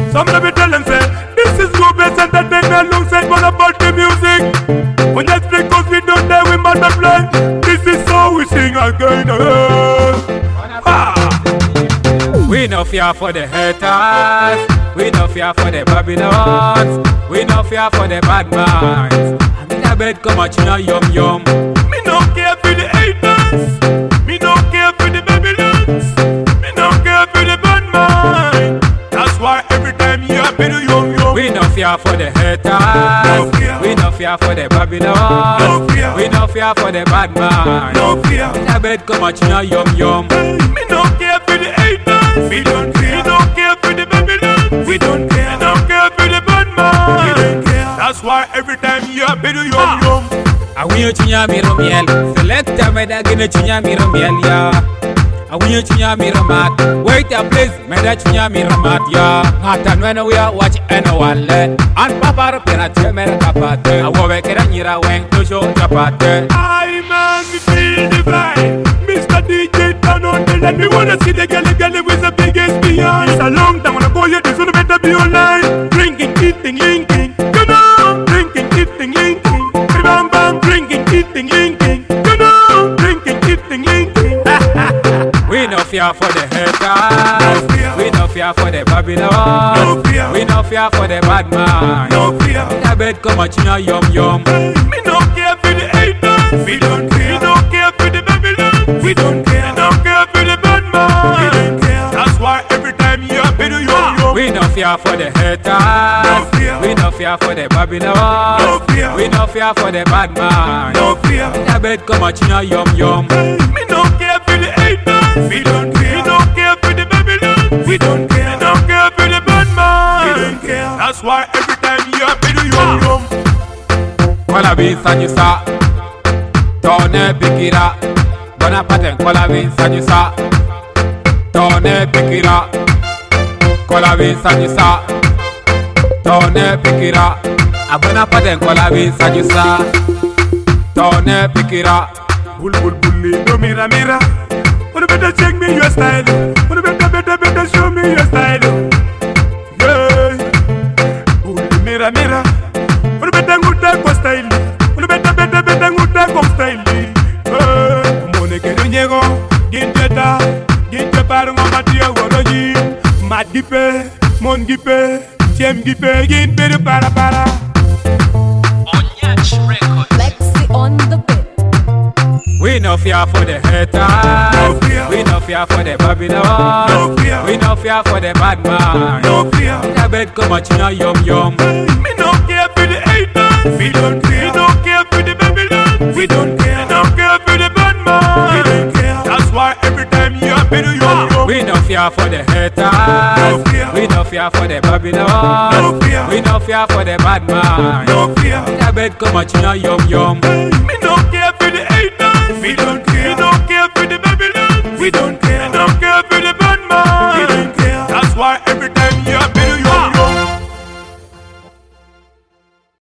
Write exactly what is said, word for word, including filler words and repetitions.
Some of me tell them say, this is good best entertainment alongside what about the music. When that's because we don't dare we multiply. This is how we sing again. Ah. We no fear for the haters. We no fear for the Babylons. We no fear for the bad minds. I'm in a bed come out, you know, yum yum. Me no care for the haters. Me no care for the Babylons. Me no care for the bad mind. That's why every time you have been yum yum. We no fear for the haters. No fear. We no fear for the Babylons. No fear. We no fear for the bad minds. No fear. In a bed come out, you know, yum yum. Me no care for the haters. We don't care. We don't care for the Babylons. We don't care. We don't care for the bad mind. We don't care. That's why every time you have been yum yum. I want you to hear me miel. Select a meda gonna chunya mi miel ya. I want you to hear me mat. Wait a place, meda chunya mi mat ya. Ngatan when we are watch and one let. And papa pera te mera kapate. I wo kera nyira wen to show kapate. I man me feel the vibe. Mister D J turn on the let me wanna see the girl girl with the biggest behind. It's a long time wanna call you, this one better be online. Drinking, eating, linking, you know. Drinking, eating, linking, bam bam. Drinking, eating, linking, you know. Drinking, eating, linking. We no fear for the haters. No fear. We no fear for the Babylons. No fear. We no fear for the bad man. No fear. In a bed come out, you know, yum yum. Me no care for the haters. We don't care. We don't care for the Babylons. We don't care. We don't care for the bad man. We don't care. That's why every time you have been yum yum. We no fear for the haters. No fear. We no fear for the Babylons. No fear. We no fear for the bad man. No fear. In a bed come out, you know, yum yum. Me no care for the haters. We don't care. We don't care for the Babylons. We don't care. We don't care for the bad man. We don't care. That's why every time you have been yum yum. Kola bin sanyusa. Tone bikira. Bona paten kola bin sanyusa. Tone bikira. Kola bin sanyusa. Tone bikira. Abona paten kola bin sanyusa. Tone bikira. Bull bull bully, no mira mira. Wanna better check me your style. Wanna better better better show me your style. Yeah. Bull mira mira. Wanna better good time for style. Wanna better better better good time for style. Yeah. Mone que no llego, ginteta, ginte para un amateur woroji. Madipe, mon gipe, chem gipe, gin pero para para. Lexi on the bit. We no fear for the haters. No fear. We no fear for the Babylons. No fear. We no fear for the bad man. No fear. In a bed come out, you know, yum yum. Me no care for the haters. We don't care. We don't care for the Babylons. We don't care. We don't care for the bad man. We don't care. That's why every time you have been yum yum. We no fear for the haters. No fear. We no fear for the Babylons. No fear. We no fear for the bad man. No fear. In a bed come out, you know, yum yum. Me no care for the haters. We don't care. We don't